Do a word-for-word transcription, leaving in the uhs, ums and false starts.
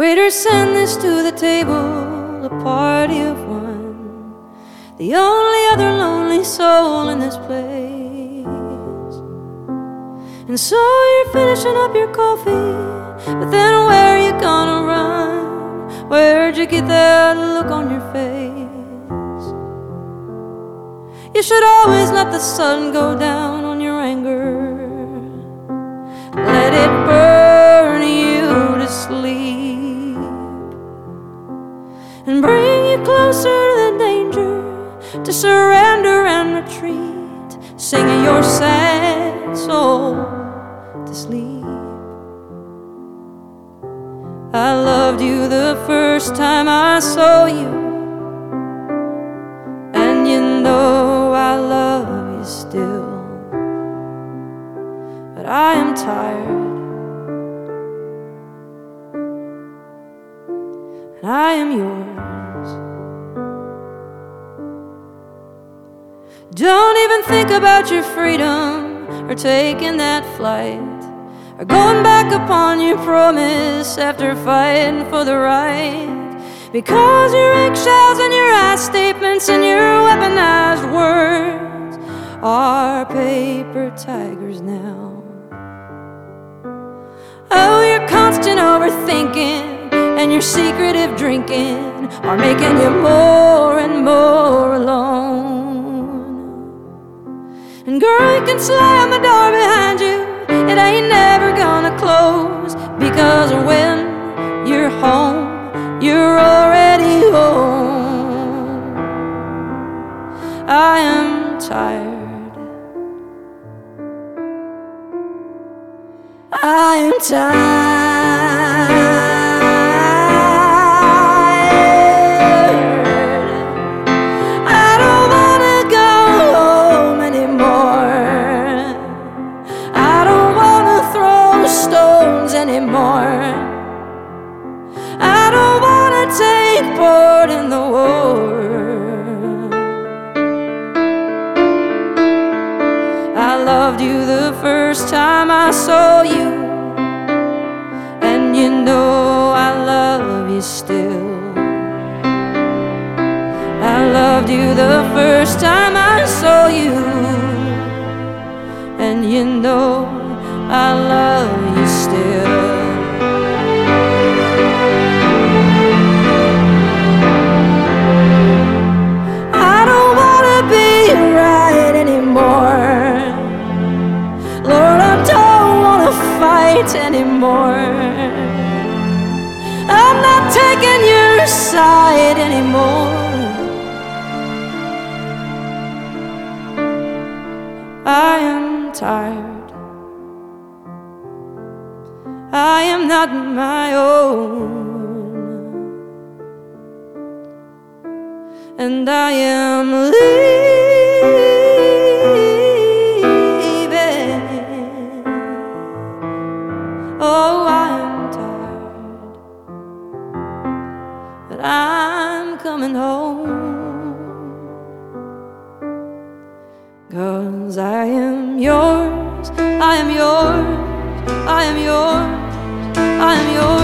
Waiter, send this to the table, a party of one, the only other lonely soul in this place. And so you're finishing up your coffee, but then where are you gonna run? Where'd you get that look on your face? You should always let the sun go down on your anger, let it burn you to sleep, and bring you closer to the danger, to surrender and retreat, singing your sad soul to sleep. I loved you the first time I saw you, and you know I love you still. But I am tired, and I am yours. Don't even think about your freedom, or taking that flight, or going back upon your promise after fighting for the right. Because your eggshells and your I statements and your weaponized words are paper tigers now. Oh, your constant overthinking and your secretive drinking are making you more and more alone. And girl, you can slam the door behind you, it ain't never gonna close, because when you're home, you're already home. I am tired, I am tired, I don't wanna go home anymore, I don't wanna throw stones anymore, I don't wanna take part in the war. I loved you the first time I saw you, and you know I love you still. I loved you the first time I saw you, and you know I love you still. I don't wanna be right anymore, Lord, I don't wanna fight anymore, I'm not taking your side anymore. I am tired, I am not my own, and I am leaving. Oh, I am tired, but I'm coming home. 'Cause I am yours, I am yours, I am yours, I am yours.